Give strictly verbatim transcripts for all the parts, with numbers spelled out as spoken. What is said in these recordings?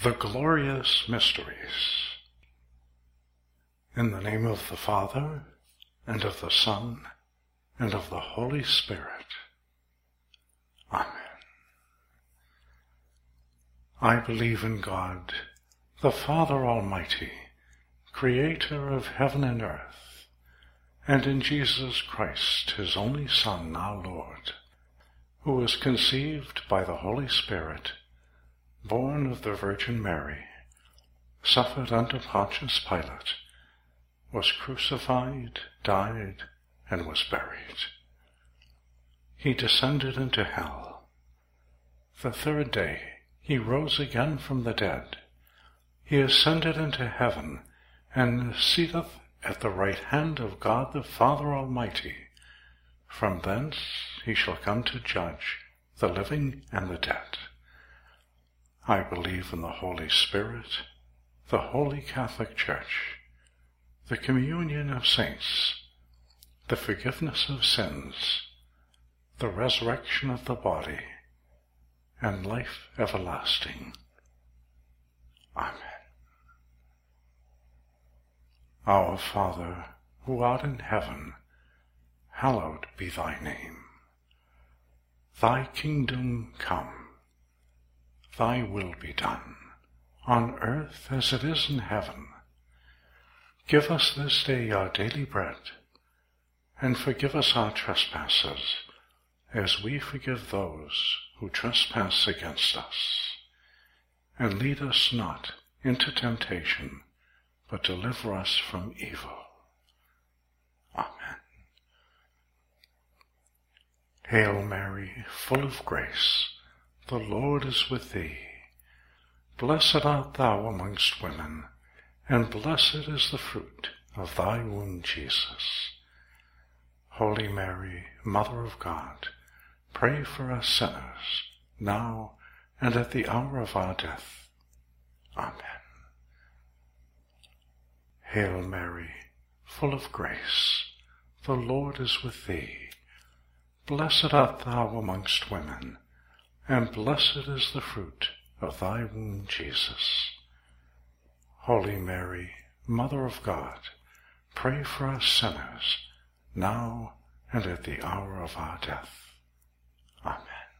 The Glorious Mysteries. In the name of the Father, and of the Son, and of the Holy Spirit. Amen. I believe in God, the Father Almighty, Creator of heaven and earth, and in Jesus Christ, His only Son, our Lord, who was conceived by the Holy Spirit, born of the Virgin Mary, suffered under Pontius Pilate, was crucified, died, and was buried. He descended into hell. The third day he rose again from the dead. He ascended into heaven, and sitteth at the right hand of God the Father Almighty. From thence he shall come to judge the living and the dead. I believe in the Holy Spirit, the Holy Catholic Church, the communion of saints, the forgiveness of sins, the resurrection of the body, and life everlasting. Amen. Our Father, who art in heaven, hallowed be thy name. Thy kingdom come. Thy will be done, on earth as it is in heaven. Give us this day our daily bread, and forgive us our trespasses, as we forgive those who trespass against us. And lead us not into temptation, but deliver us from evil. Amen. Hail Mary, full of grace, the Lord is with thee. Blessed art thou amongst women, and blessed is the fruit of thy womb, Jesus. Holy Mary, Mother of God, pray for us sinners, now and at the hour of our death. Amen. Hail Mary, full of grace, the Lord is with thee. Blessed art thou amongst women, and blessed is the fruit of thy womb, Jesus. Holy Mary, Mother of God, pray for us sinners, now and at the hour of our death. Amen.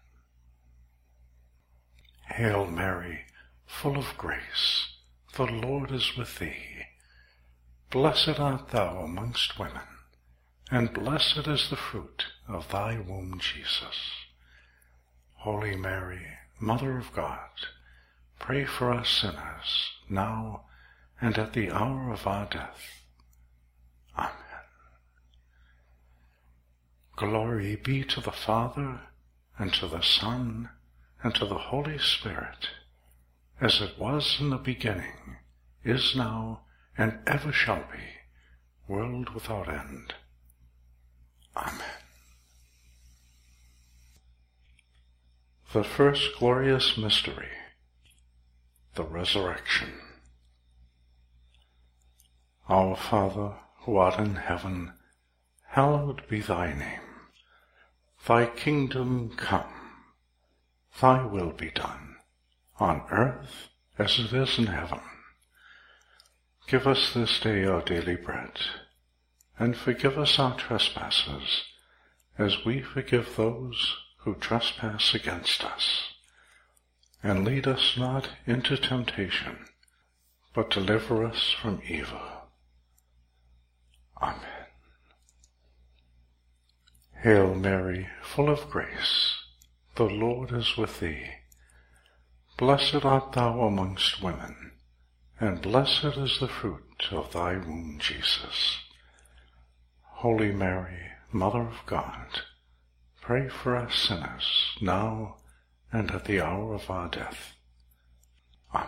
Hail Mary, full of grace, the Lord is with thee. Blessed art thou amongst women, and blessed is the fruit of thy womb, Jesus. Holy Mary, Mother of God, pray for us sinners, now and at the hour of our death. Amen. Glory be to the Father, and to the Son, and to the Holy Spirit, as it was in the beginning, is now, and ever shall be, world without end. Amen. The first glorious mystery, the Resurrection. Our Father, who art in heaven, hallowed be thy name. Thy kingdom come. Thy will be done, on earth as it is in heaven. Give us this day our daily bread, and forgive us our trespasses, as we forgive those who trespass against us. And lead us not into temptation, but deliver us from evil. Amen. Hail Mary, full of grace, the Lord is with thee. Blessed art thou amongst women, and blessed is the fruit of thy womb, Jesus. Holy Mary, Mother of God, pray for us sinners, now and at the hour of our death. Amen.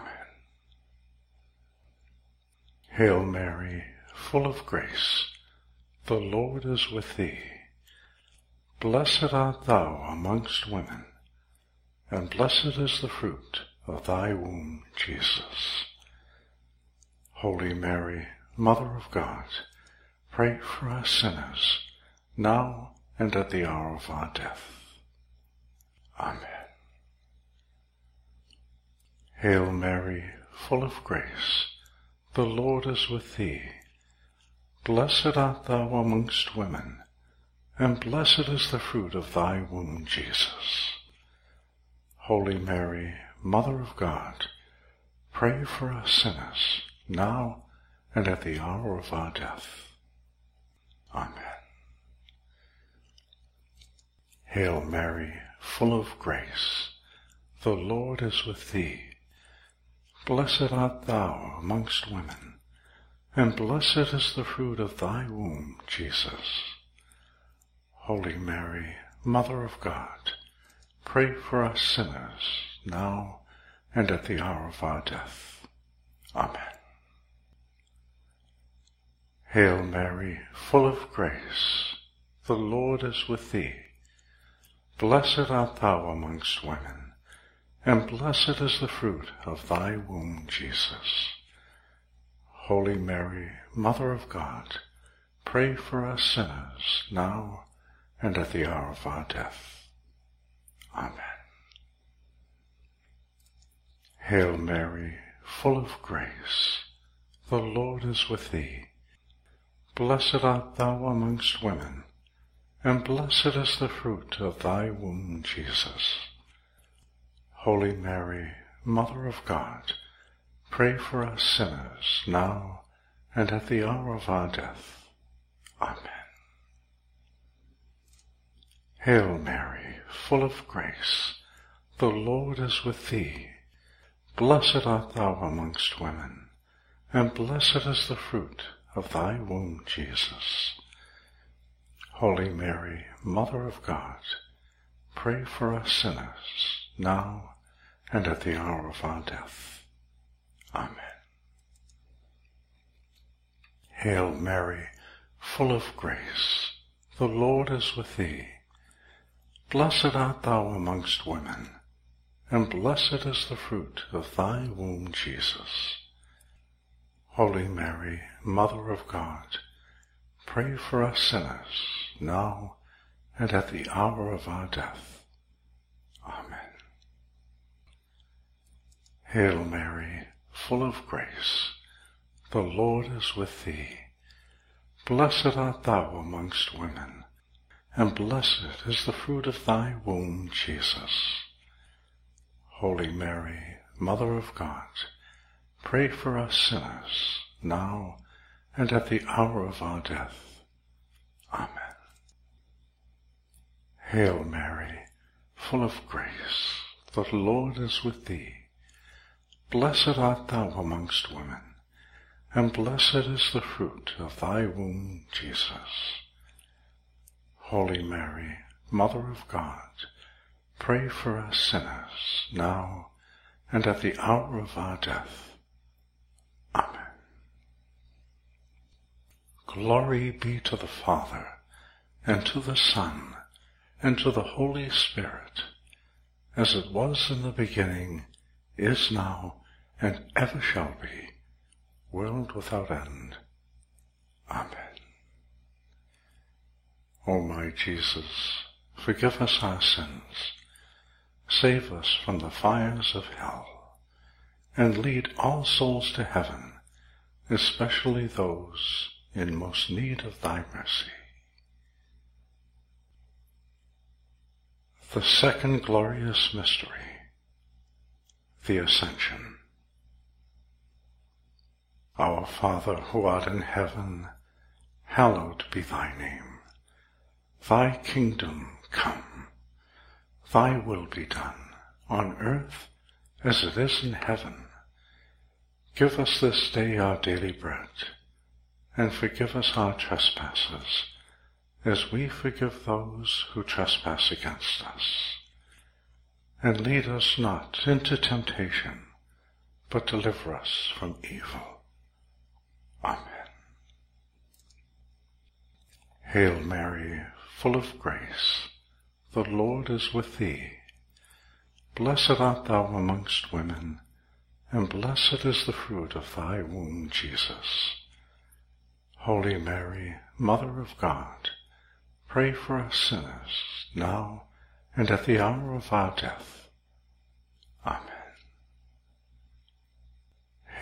Hail Mary, full of grace, the Lord is with thee. Blessed art thou amongst women, and blessed is the fruit of thy womb, Jesus. Holy Mary, Mother of God, pray for us sinners, now and at the hour of our death. Amen. Hail Mary, full of grace, the Lord is with thee. Blessed art thou amongst women, and blessed is the fruit of thy womb, Jesus. Holy Mary, Mother of God, pray for us sinners, now and at the hour of our death. Amen. Hail Mary, full of grace, the Lord is with thee. Blessed art thou amongst women, and blessed is the fruit of thy womb, Jesus. Holy Mary, Mother of God, pray for us sinners, now and at the hour of our death. Amen. Hail Mary, full of grace, the Lord is with thee. Blessed art thou amongst women, and blessed is the fruit of thy womb, Jesus. Holy Mary, Mother of God, pray for us sinners, now and at the hour of our death. Amen. Hail Mary, full of grace, the Lord is with thee. Blessed art thou amongst women, and blessed is the fruit of thy womb, Jesus. Holy Mary, Mother of God, pray for us sinners, now and at the hour of our death. Amen. Hail Mary, full of grace, the Lord is with thee. Blessed art thou amongst women, and blessed is the fruit of thy womb, Jesus. Holy Mary, Mother of God, pray for us sinners, now and at the hour of our death. Amen. Hail Mary, full of grace, the Lord is with thee. Blessed art thou amongst women, and blessed is the fruit of thy womb, Jesus. Holy Mary, Mother of God, pray for us sinners, now and at the hour of our death. Amen. Hail Mary, full of grace, the Lord is with thee. Blessed art thou amongst women, and blessed is the fruit of thy womb, Jesus. Holy Mary, Mother of God, pray for us sinners, now and at the hour of our death. Amen. Hail Mary, full of grace, the Lord is with thee. Blessed art thou amongst women, and blessed is the fruit of thy womb, Jesus. Holy Mary, Mother of God, pray for us sinners, now and at the hour of our death. Amen. Glory be to the Father, and to the Son, and to the Holy Spirit, as it was in the beginning, is now, and ever shall be, world without end. Amen. O my Jesus, forgive us our sins, save us from the fires of hell, and lead all souls to heaven, especially those in most need of thy mercy. The second glorious mystery, the Ascension. Our Father, who art in heaven, hallowed be thy name. Thy kingdom come. Thy will be done, on earth as it is in heaven. Give us this day our daily bread, and forgive us our trespasses, as we forgive those who trespass against us. And lead us not into temptation, but deliver us from evil. Amen. Hail Mary, full of grace, the Lord is with thee. Blessed art thou amongst women, and blessed is the fruit of thy womb, Jesus. Holy Mary, Mother of God, pray for us sinners, now and at the hour of our death. Amen.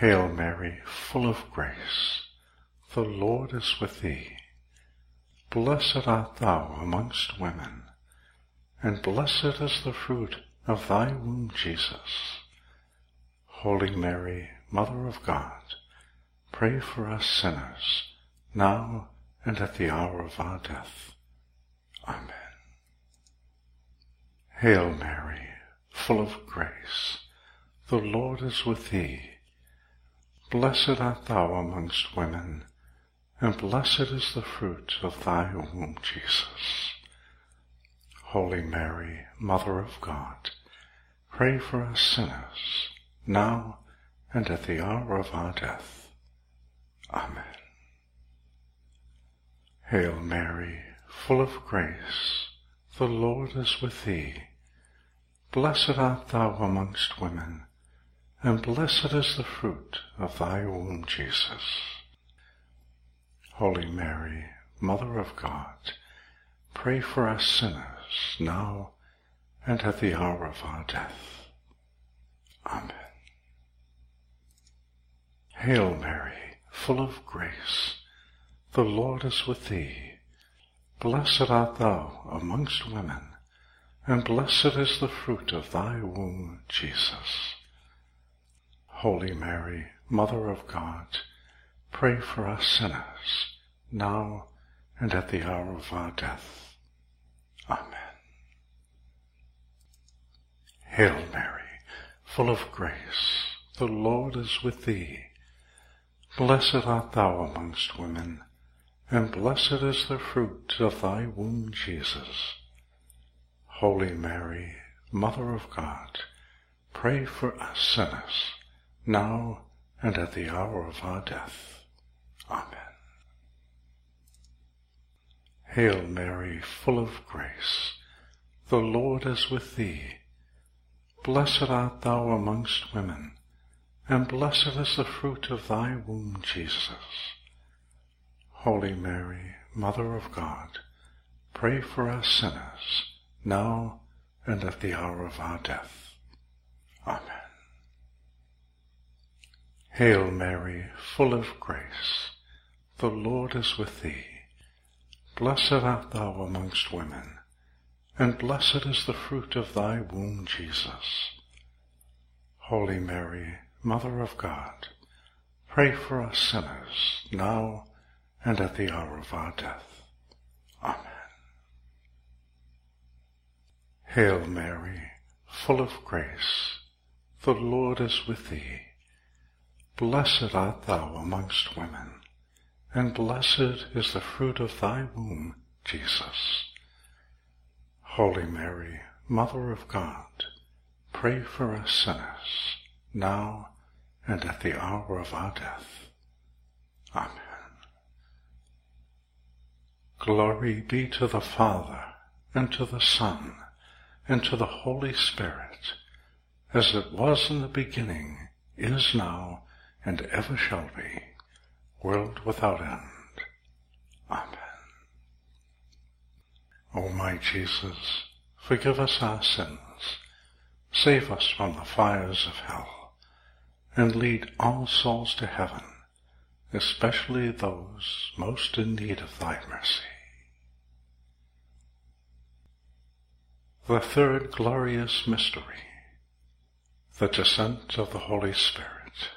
Hail Mary, full of grace, the Lord is with thee. Blessed art thou amongst women, and blessed is the fruit of thy womb, Jesus. Holy Mary, Mother of God, pray for us sinners, now and at the hour of our death. Amen. Hail Mary, full of grace, the Lord is with thee. Blessed art thou amongst women, and blessed is the fruit of thy womb, Jesus. Holy Mary, Mother of God, pray for us sinners, now and at the hour of our death. Amen. Hail Mary, full of grace, the Lord is with thee. Blessed art thou amongst women, and blessed is the fruit of thy womb, Jesus. Holy Mary, Mother of God, pray for us sinners, now and at the hour of our death. Amen. Hail Mary, full of grace, the Lord is with thee. Blessed art thou amongst women, and blessed is the fruit of thy womb, Jesus. Holy Mary, Mother of God, pray for us sinners, now and at the hour of our death. Amen. Hail Mary, full of grace, the Lord is with thee. Blessed art thou amongst women, and blessed is the fruit of thy womb, Jesus. Holy Mary, Mother of God, pray for us sinners, now and at the hour of our death. Amen. Hail Mary, full of grace, the Lord is with thee. Blessed art thou amongst women, and blessed is the fruit of thy womb, Jesus. Holy Mary, Mother of God, pray for us sinners, now and at the hour of our death. Amen. Hail Mary, full of grace, the Lord is with thee. Blessed art thou amongst women, and blessed is the fruit of thy womb, Jesus. Holy Mary, Mother of God, pray for us sinners, now and at the hour of our death. Amen. Hail Mary, full of grace, the Lord is with thee. Blessed art thou amongst women, and blessed is the fruit of thy womb, Jesus. Holy Mary, Mother of God, pray for us sinners, now and at the hour of our death. Amen. Glory be to the Father, and to the Son, and to the Holy Spirit, as it was in the beginning, is now, and ever shall be, world without end. Amen. O my Jesus, forgive us our sins, save us from the fires of hell, and lead all souls to heaven, especially those most in need of thy mercy. The third glorious mystery, the descent of the Holy Spirit.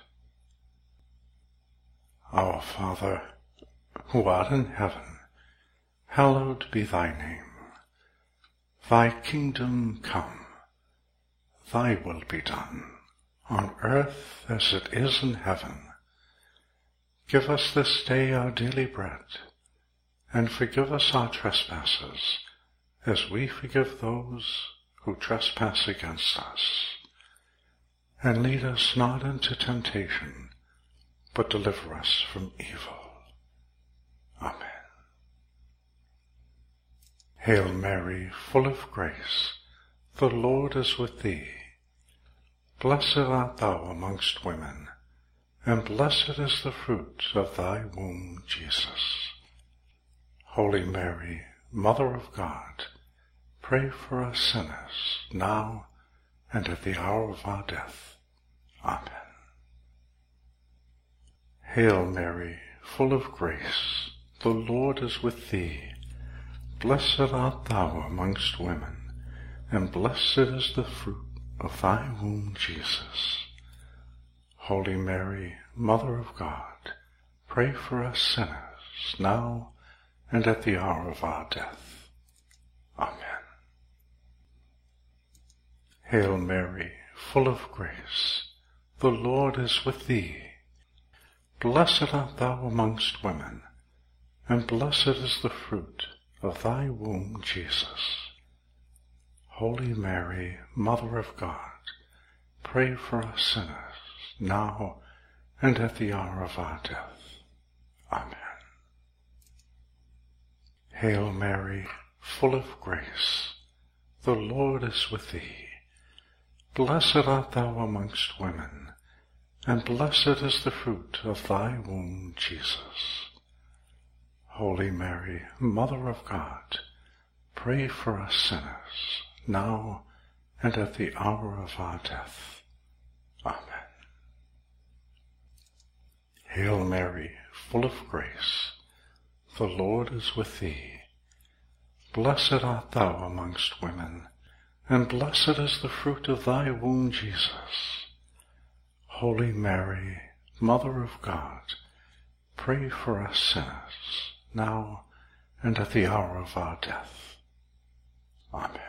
Our Father, who art in heaven, hallowed be thy name. Thy kingdom come, thy will be done, on earth as it is in heaven. Give us this day our daily bread, and forgive us our trespasses, as we forgive those who trespass against us. And lead us not into temptation, but deliver us from evil. Amen. Hail Mary, full of grace, the Lord is with thee. Blessed art thou amongst women, and blessed is the fruit of thy womb, Jesus. Holy Mary, Mother of God, pray for us sinners, now and at the hour of our death. Amen. Hail Mary, full of grace, the Lord is with thee. Blessed art thou amongst women, and blessed is the fruit of thy womb, Jesus. Holy Mary, Mother of God, pray for us sinners, now and at the hour of our death. Amen. Hail Mary, full of grace, the Lord is with thee. Blessed art thou amongst women, and blessed is the fruit of thy womb, Jesus. Holy Mary, Mother of God, pray for us sinners, now and at the hour of our death. Amen. Hail Mary, full of grace, the Lord is with thee. Blessed art thou amongst women, and blessed is the fruit of thy womb, Jesus. Holy Mary, Mother of God, pray for us sinners, now and at the hour of our death. Amen. Hail Mary, full of grace, the Lord is with thee. Blessed art thou amongst women, and blessed is the fruit of thy womb, Jesus. Holy Mary, Mother of God, pray for us sinners, now and at the hour of our death. Amen.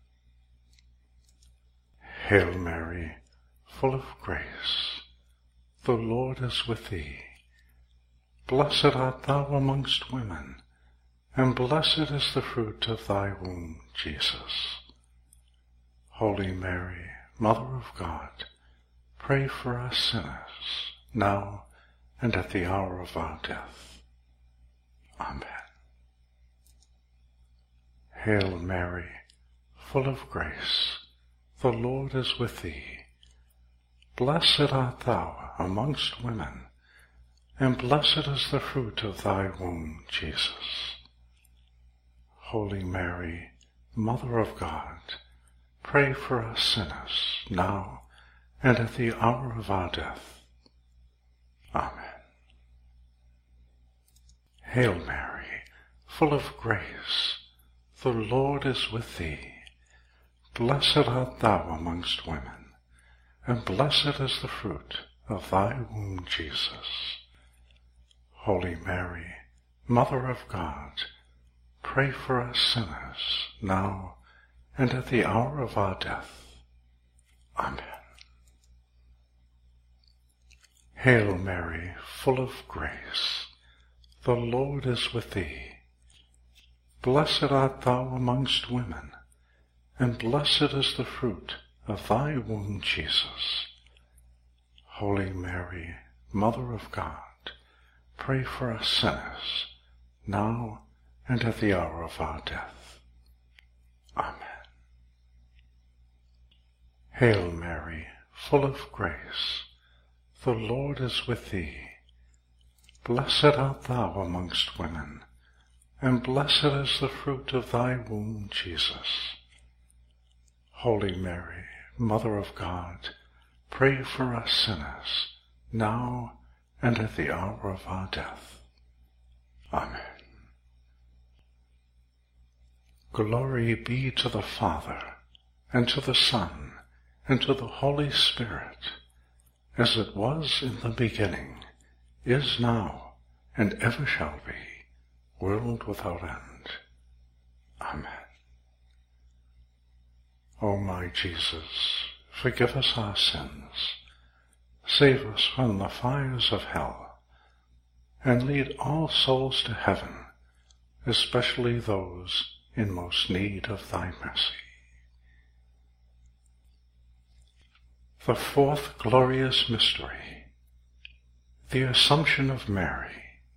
Hail Mary, full of grace, the Lord is with thee. Blessed art thou amongst women, and blessed is the fruit of thy womb, Jesus. Holy Mary, Mother of God, pray for us sinners, now and at the hour of our death. Amen. Hail Mary, full of grace, the Lord is with thee. Blessed art thou amongst women, and blessed is the fruit of thy womb, Jesus. Holy Mary, Mother of God, pray for us sinners, now and at the hour of our death. Amen. Hail Mary, full of grace, the Lord is with thee. Blessed art thou amongst women, and blessed is the fruit of thy womb, Jesus. Holy Mary, Mother of God, pray for us sinners, now and at the hour of our death. Amen. Hail Mary, full of grace, the Lord is with thee. Blessed art thou amongst women, and blessed is the fruit of thy womb, Jesus. Holy Mary, Mother of God, pray for us sinners, now and at the hour of our death. Amen. Hail Mary, full of grace, the Lord is with thee. Blessed art thou amongst women, and blessed is the fruit of thy womb, Jesus. Holy Mary, Mother of God, pray for us sinners, now and at the hour of our death. Amen. Glory be to the Father, and to the Son, and to the Holy Spirit, as it was in the beginning, is now, and ever shall be, world without end. Amen. O my Jesus, forgive us our sins, save us from the fires of hell, and lead all souls to heaven, especially those in most need of thy mercy. The fourth glorious mystery, the Assumption of Mary.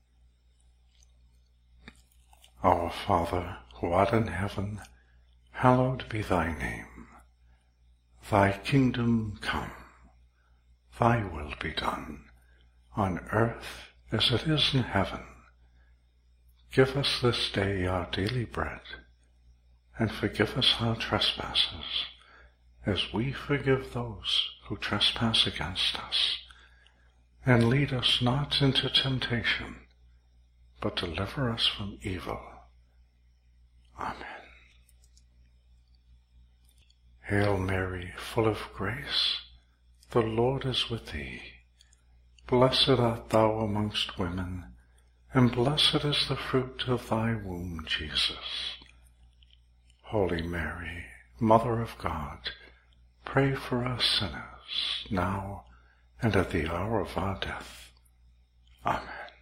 Our Father, who art in heaven, hallowed be thy name. Thy kingdom come, thy will be done, on earth as it is in heaven. Give us this day our daily bread, and forgive us our trespasses, as we forgive those who trespass against us. and lead us not into temptation, but deliver us from evil. Amen. Hail Mary, full of grace, the Lord is with thee. Blessed art thou amongst women, and blessed is the fruit of thy womb, Jesus. Holy Mary, Mother of God, pray for us sinners, now and at the hour of our death. Amen.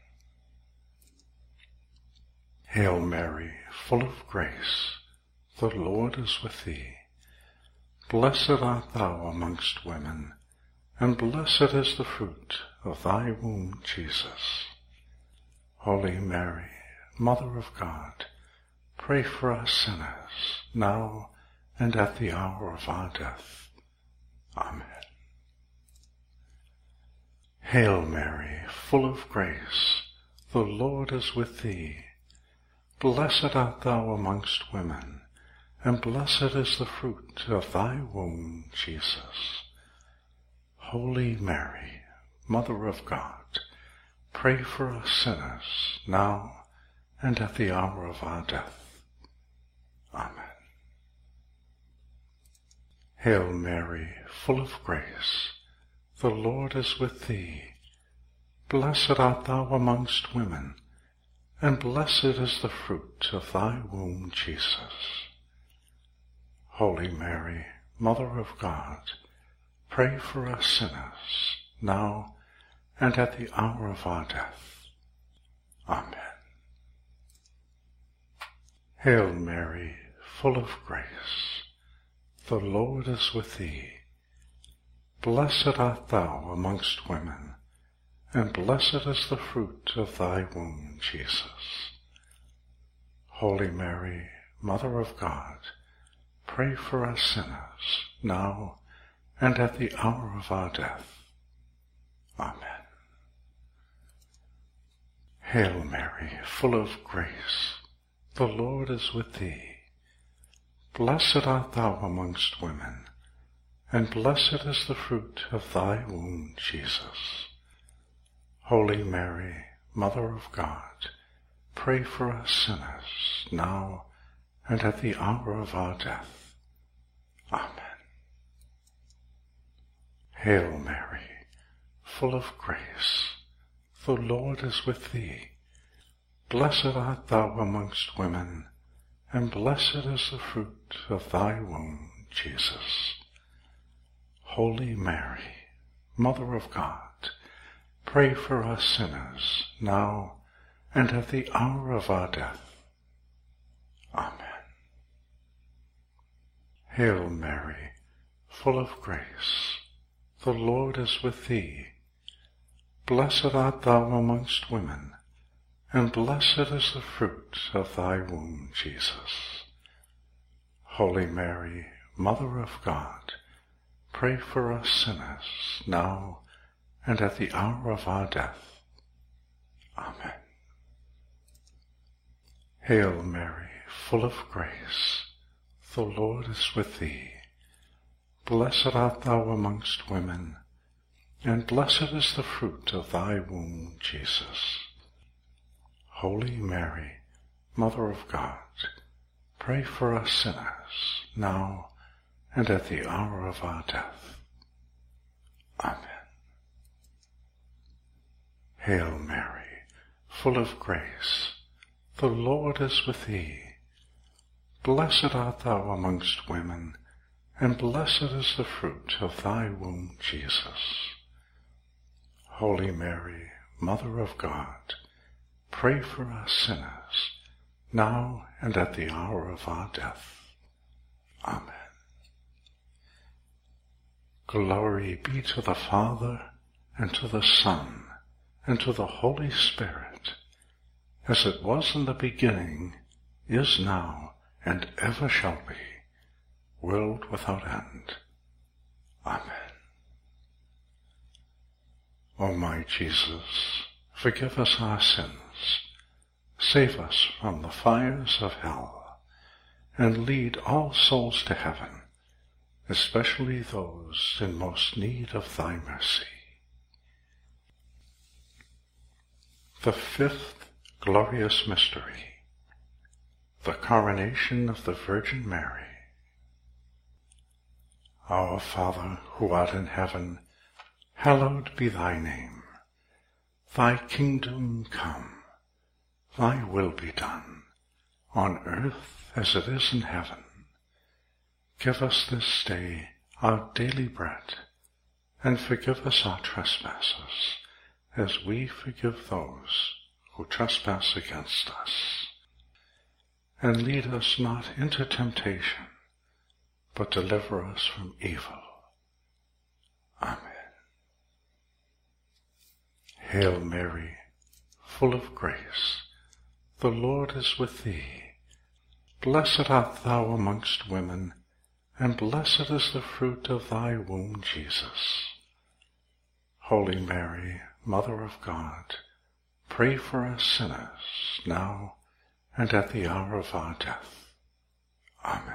Hail Mary, full of grace, the Lord is with thee. Blessed art thou amongst women, and blessed is the fruit of thy womb, Jesus. Holy Mary, Mother of God, pray for us sinners, now and at the hour of our death. Amen. Hail Mary, full of grace, the Lord is with thee. Blessed art thou amongst women, and blessed is the fruit of thy womb, Jesus. Holy Mary, Mother of God, pray for us sinners, now and at the hour of our death. Amen. Hail Mary, full of grace, the Lord is with thee. Blessed art thou amongst women, and blessed is the fruit of thy womb, Jesus. Holy Mary, Mother of God, pray for us sinners, now and at the hour of our death. Amen. Hail Mary, full of grace, the Lord is with thee. Blessed art thou amongst women, and blessed is the fruit of thy womb, Jesus. Holy Mary, Mother of God, pray for us sinners, now and at the hour of our death. Amen. Hail Mary, full of grace, the Lord is with thee. Blessed art thou amongst women, and blessed is the fruit of thy womb, Jesus. Holy Mary, Mother of God, pray for us sinners, now and at the hour of our death. Amen. Hail Mary, full of grace, the Lord is with thee. Blessed art thou amongst women, and blessed is the fruit of thy womb, Jesus. Holy Mary, Mother of God, pray for us sinners, now and at the hour of our death. Amen. Hail Mary, full of grace, the Lord is with thee. Blessed art thou amongst women, and blessed is the fruit of thy womb, Jesus. Holy Mary, Mother of God, pray for us sinners, now and at the hour of our death. Amen. Hail Mary, full of grace, the Lord is with thee. Blessed art thou amongst women, and blessed is the fruit of thy womb, Jesus. Holy Mary, Mother of God, pray for us sinners, now and at the hour of our death. Amen. Hail Mary, full of grace, the Lord is with thee. Blessed art thou amongst women, and blessed is the fruit of thy womb, Jesus. Holy Mary, Mother of God, pray for us sinners, now and at the hour of our death. Amen. Glory be to the Father, and to the Son, and to the Holy Spirit, as it was in the beginning, is now, and ever shall be, world without end. Amen. O my Jesus, forgive us our sins, save us from the fires of hell, and lead all souls to heaven, especially those in most need of thy mercy. The fifth glorious mystery, the coronation of the Virgin Mary. Our Father, who art in heaven, hallowed be thy name. Thy kingdom come, thy will be done, on earth as it is in heaven. Give us this day our daily bread, and forgive us our trespasses, as we forgive those who trespass against us. And lead us not into temptation, but deliver us from evil. Amen. Hail Mary, full of grace, the Lord is with thee. Blessed art thou amongst women, and blessed is the fruit of thy womb, Jesus. Holy Mary, Mother of God, pray for us sinners, now and at the hour of our death. Amen.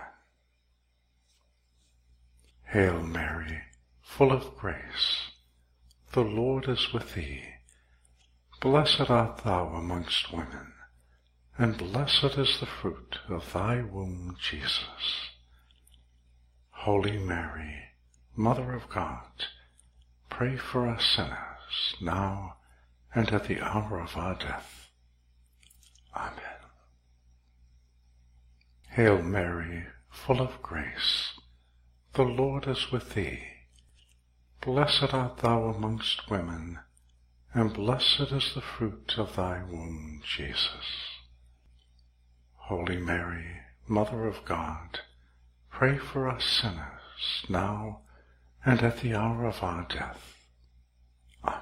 Hail Mary, full of grace, the Lord is with thee. Blessed art thou amongst women, and blessed is the fruit of thy womb, Jesus. Holy Mary, Mother of God, pray for us sinners, now and at the hour of our death. Amen. Hail Mary, full of grace, the Lord is with thee. Blessed art thou amongst women, and blessed is the fruit of thy womb, Jesus. Holy Mary, Mother of God, pray for us sinners, now and at the hour of our death. Amen.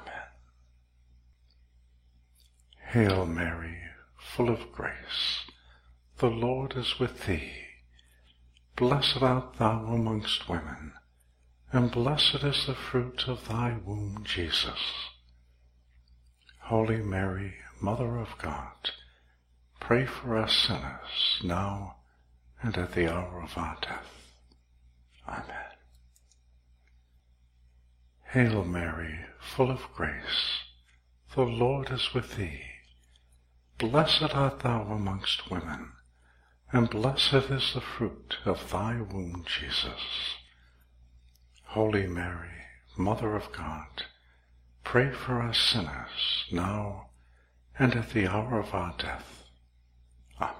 Hail Mary, full of grace, the Lord is with thee. Blessed art thou amongst women, and blessed is the fruit of thy womb, Jesus. Holy Mary, Mother of God, pray for us sinners, now and at the hour of our death. Amen. Hail Mary, full of grace, the Lord is with thee. Blessed art thou amongst women, and blessed is the fruit of thy womb, Jesus. Holy Mary, Mother of God, pray for us sinners, now and at the hour of our death. Amen.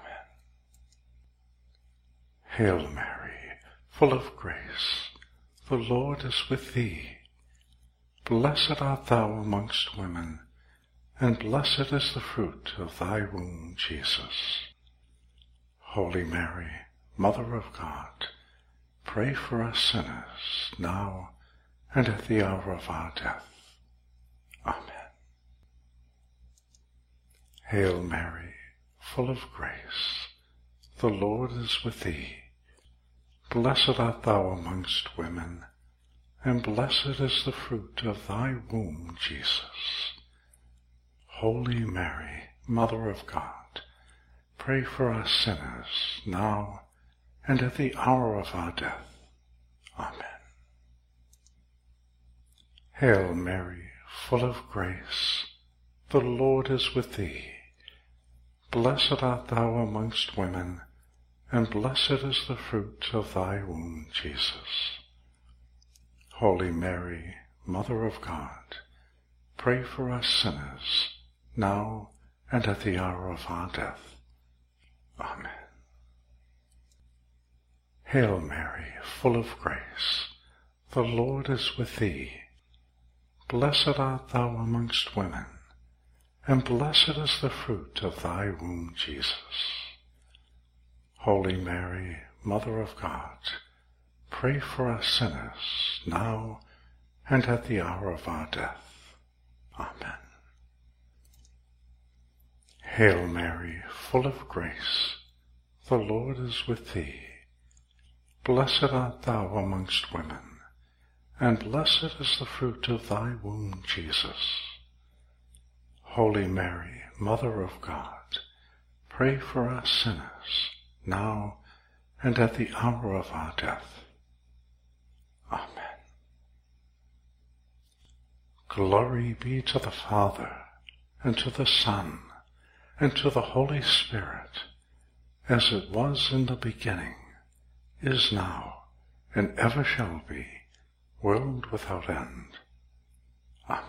Hail Mary, full of grace, the Lord is with thee. Blessed art thou amongst women, and blessed is the fruit of thy womb, Jesus. Holy Mary, Mother of God, pray for us sinners, now and at the hour of our death. Amen. Hail Mary, full of grace, the Lord is with thee. Blessed art thou amongst women, and blessed is the fruit of thy womb, Jesus. Holy Mary, Mother of God, pray for us sinners, now and at the hour of our death. Amen. Hail Mary, full of grace, the Lord is with thee. Blessed art thou amongst women, and blessed is the fruit of thy womb, Jesus. Holy Mary, Mother of God, pray for us sinners, now and at the hour of our death. Amen. Hail Mary, full of grace, the Lord is with thee. Blessed art thou amongst women, and blessed is the fruit of thy womb, Jesus. Holy Mary, Mother of God, pray for us sinners, now and at the hour of our death. Amen. Hail Mary, full of grace, the Lord is with thee. Blessed art thou amongst women, and blessed is the fruit of thy womb, Jesus. Holy Mary, Mother of God, pray for us sinners, now and at the hour of our death. Amen. Glory be to the Father, and to the Son, and to the Holy Spirit, as it was in the beginning, is now, and ever shall be, world without end. Amen.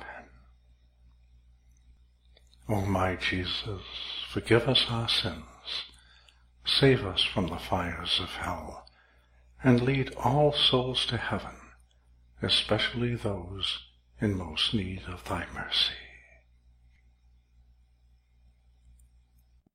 O my Jesus, forgive us our sins, save us from the fires of hell, and lead all souls to heaven, especially those in most need of thy mercy.